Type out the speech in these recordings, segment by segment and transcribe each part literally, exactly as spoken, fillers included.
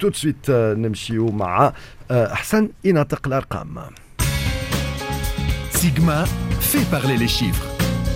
tout de suite نمشيو مع أحسن ينطق الأرقام. Sigma fait parler les chiffres.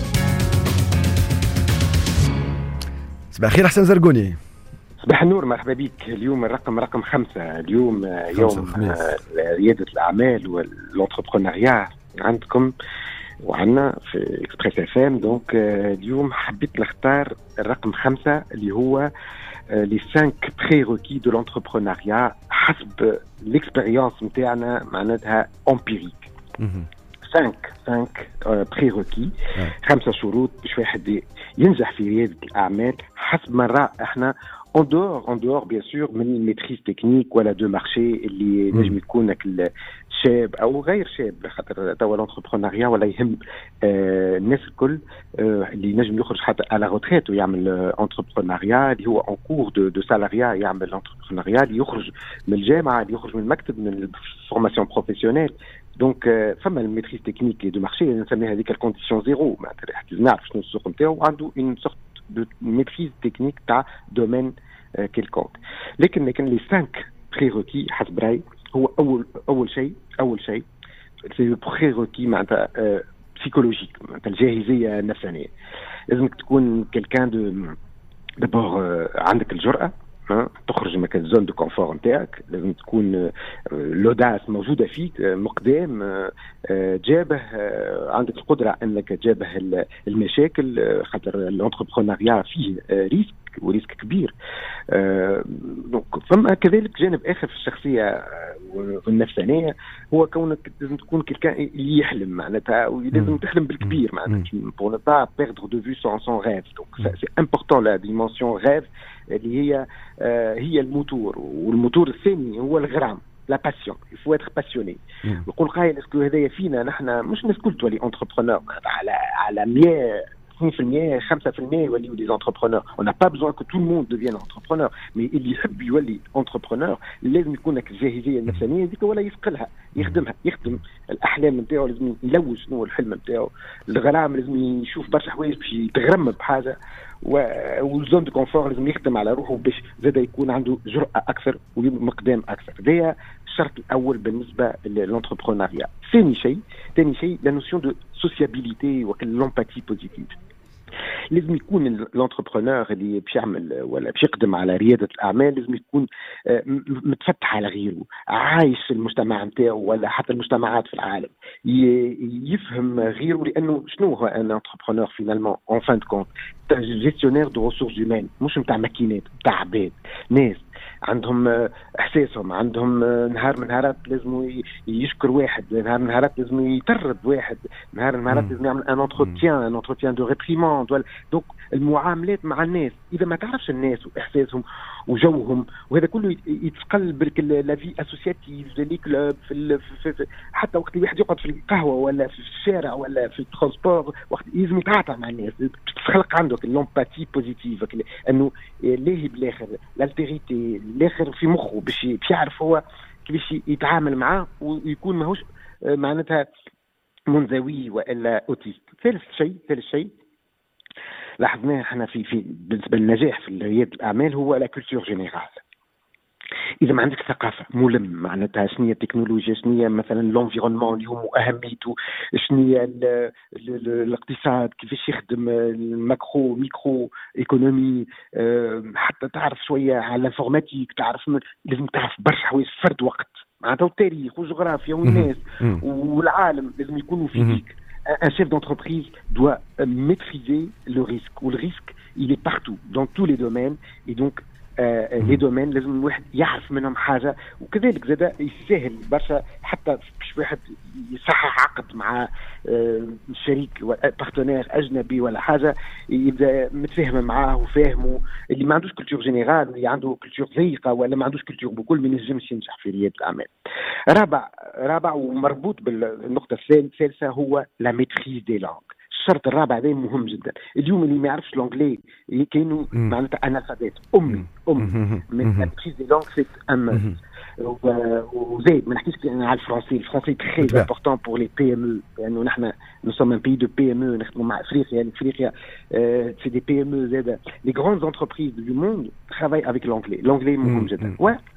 صباح الخير أحسن زرقوني. صباح النور، مرحبا بك. اليوم الرقم رقم خمسة. اليوم يوم ريادة الأعمال والانتربرونيا عندكم وعنا في إكسبريس اف ام. دونك اليوم حبيت نختار الرقم خمسة اللي هو les cinq prérequis de l'entrepreneuriat حسب l'expérience متاعنا معناتها empirique. cinq cinq prérequis، خمسة شروط باش واحد ينجح في ريادة الأعمال حسب ما نرى احنا en dehors en dehors bien sûr من الميتريز تكنيك ولا دو مارشي اللي نجم يكون شاب او غير شاب، خاطر توا الانتربرونيا ولا يهم آه الناس الكل آه اللي نجم يخرج حتى على روتريت ويعمل انتربرونيا اللي هو ان كور دو دو سالاريا، يعمل انتربرونيا اللي يخرج من الجامعه، اللي يخرج من المكتب، من الفورماسيون بروفيسيونيل. دونك آه فما الميتريز تكنيك دو مارشي نسميها هذيك الكونديسيون زيرو، معناتها واحد نعرف شنو السوق نتاعو، عنده اون سورت دو ميتريز تكنيك تاع دومين كيلكونك. لكن لكن لي cinq prérequis حسب رايي هو اول اول شيء اول شيء سي بريروكي معناتها بسيكولوجيك، معناتها الجاهزيه النفسانيه. لازمك تكون كلكان دو دابور عندك الجرأه تخرج من الزون دو كونفور نتاعك، لازم تكون لوداس موجوده فيك، مقدام جابه، عندك القدره انك تجابه المشاكل، خاطر الانتربرونيا فيه ريسك وريسك كبير. دونك فما كذلك جانب اخر في الشخصيه والنفسانيه، هو كونك لازم تكون كلكان اللي يحلم، معناتها لازم تحلم بالكبير، معناتها pour ne pas perdre de vue son son rêve. donc c'est important la dimension rêve اللي هي هي الموتور، والموتور الثاني هو الغرام، لا باسيون. il faut être passionné. نقول قايل اسكو هذايا فينا نحن، مش الناس كل تولي انتربرونور على على مية اثنين بالمية خمسة بالمية يوليو دي انتربرونور. on n'a pas besoin que tout le monde devienne entrepreneur، mais اللي يحب يولي انتربرونور لازم يكون لك الجاهزيه النفسانيه ديك، ولا يثقلها يخدمها، يخدم الاحلام نتاعو، لازم يلوج شنو الحلم نتاعو. الغرام لازم يشوف برشا حوايج باش يتغرم بحاجه، والزون دو كونفور لازم يخدم على روحه باش زاد يكون عنده جرأة اكثر ومقدام اكثر. هذا الشرط الاول بالنسبه للانتربرونيا. ثاني شيء ثاني شيء لا نوسيون دو سوسيابيليتي والامباتي بوزيتيف. لازم يكون الانتربرونور اللي باش يعمل ولا باش يقدم على رياده الاعمال لازم يكون متفتح على غيره، عايش في المجتمع نتاعو ولا حتى المجتمعات في العالم، يفهم غيره. لانه شنو هو ان انتربرونور فينالمون اون فان دو كونت؟ جيستيونير دو ريسورس هيومان، مش نتاع ماكينات، نتاع عباد، ناس عندهم احساسهم، عندهم نهار من نهارات لازم يشكر واحد، نهار من نهارات لازم يطرد واحد، نهار من نهارات لازم يعمل ان انتروتيان ان انتروتيان دو ريبريموند. دونك المعاملات مع الناس، اذا ما تعرفش الناس واحساسهم وجوهم وهذا كله يتقل برك لا في اسوسياتيف لي كلوب، في, في, في حتى وقت الواحد يقعد في القهوه ولا في الشارع ولا في الترونسبور، وقت لازم يتعاطى مع الناس، تخلق عندك اللومباتي بوزيتيف، انه ليه بالاخر الالتيريتي الاخر في مخه باش يعرف هو كيفاش يتعامل معاه ويكون ماهوش معناتها منزوي والا اوتيست. ثالث شيء ثالث شيء لاحظناه احنا في في بالنسبه للنجاح في رياده الاعمال هو لا كولتور جينيرال. اذا ما عندك ثقافه ملم معناتها شنو هي التكنولوجيا، شنو هي مثلا لونفيرونمون اللي هو اهميته، شنو هي الاقتصاد كيفاش يخدم، الماكرو ميكرو ايكونومي، حتى تعرف شويه على الانفورماتيك، تعرف لازم تعرف برشا حوايج فرد وقت، معناتها التاريخ والجغرافيا والناس والعالم لازم يكونوا فيك. Un chef d'entreprise doit maîtriser le risque. Ou le risque, il est partout, dans tous les domaines. Et donc, آه لي دومين لازم الواحد يعرف منهم حاجه. وكذلك زاد يسهل برشا حتى باش واحد يصحح عقد مع آه شريك بارتنير اجنبي ولا حاجه، يبدا متفاهم معاه وفاهمه. اللي ما عندوش كولتور جينيرال، اللي عنده كولتور ضيقه ولا ما عندوش كولتور بكل، ما ينجمش ينجح في رياده الاعمال. رابع رابع ومربوط بالنقطه الثالثه هو لا ميتريز دي لانغ. الشرط الرابع ده مهم جدا. اليوم اللي ما يعرفش لونجلي كانوا معناتها انالفابيت، امي امي من ميتريز دي لانغ سيت ام. وزيد ما نحكيش على الفرنسي. الفرنسي تري امبورطون بور لي بي ام او، لانه نحن نو سوم ان بي دو بي ام او، نخدموا مع افريقيا. يعني افريقيا سي دي بي ام او زاد. لي غراند انتربريز دو موند ترافاي افيك لونجلي. لونجلي مهم جدا. و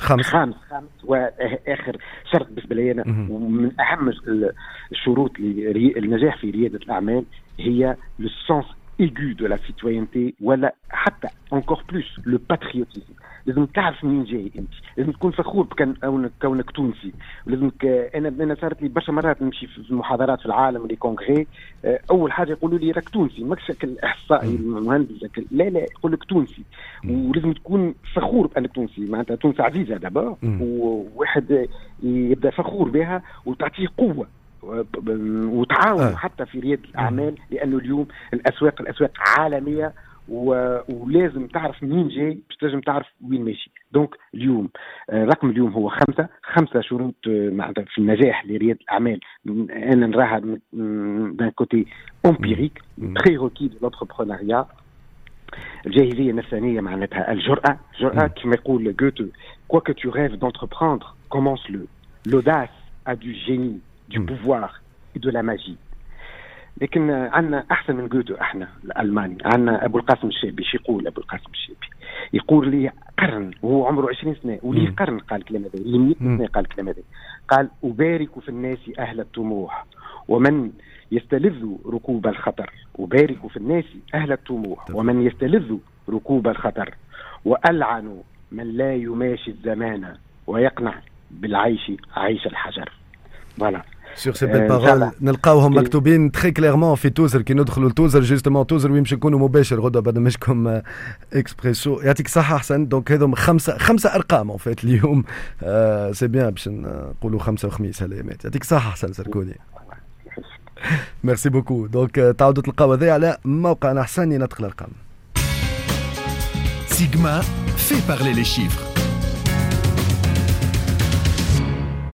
خامس خامس خامس واخر شرط بالنسبه لي انا ومن اهم الشروط للنجاح في رياده الاعمال هي لو سونس ايغو دو لا سيتويانتي، ولا حتى انكور بلوس لو باتريوتيزم. لازم تعرف منين جاي انت، لازم تكون فخور بكونك كونك تونسي. ولازمك انا انا صارت لي برشا مرات نمشي في المحاضرات في العالم لي كونغري، اول حاجه يقولوا لي راك تونسي، ماكش شكل احصائي المهندس، لا لا يقول لك تونسي. ولازم تكون فخور بانك تونسي، معناتها تونس عزيزه دابا، وواحد يبدا فخور بها وتعطيه قوه وتعاون آه. حتى في رياده الاعمال، لانه اليوم الاسواق الاسواق عالميه، ولازم تعرف منين جاي باش تنجم تعرف وين ماشي. دونك اليوم رقم اليوم هو خمسه خمسه شروط معناتها في النجاح لرياده الاعمال. انا نراها دان كوتي امبيريك تري روكي دو لونتربرونيا. الجاهزيه النفسانيه معناتها الجرأه، الجرأه كما يقول جوتو، كوا كو تو ريف دونتربراندر كومونس لو. لوداس ا دو جيني دو بوفوار دو لا ماجي. لكن عندنا احسن من جوتو، احنا الالماني عندنا ابو القاسم الشابي. شي يقول ابو القاسم الشابي؟ يقول لي قرن وهو عمره عشرين سنه ولي قرن قال الكلام هذا، لي مئة سنه قال الكلام هذا. قال أبارك في الناس أهل الطموح ومن يستلذ ركوب الخطر. أبارك في الناس أهل الطموح ومن يستلذ ركوب الخطر، وألعن من لا يماشي الزمان ويقنع بالعيش عيش الحجر. فوالا سور سي بيل بارول نلقاوهم مكتوبين تري كليرمون في توزر كي ندخلوا لتوزر جوستومون توزر ويمشي نكونوا مباشر غدوه برنامجكم اكسبريسو. يعطيك الصحه حسن. دونك هذوم خمسه خمسه ارقام اون فيت اليوم آه سي بيان باش نقولوا خمسه وخميس هاليامات. يعطيك الصحه حسن سركوني. ميرسي بوكو. دونك تعاودوا تلقاو هذا على موقعنا حسن ينطق الارقام. Sigma fait parler les chiffres.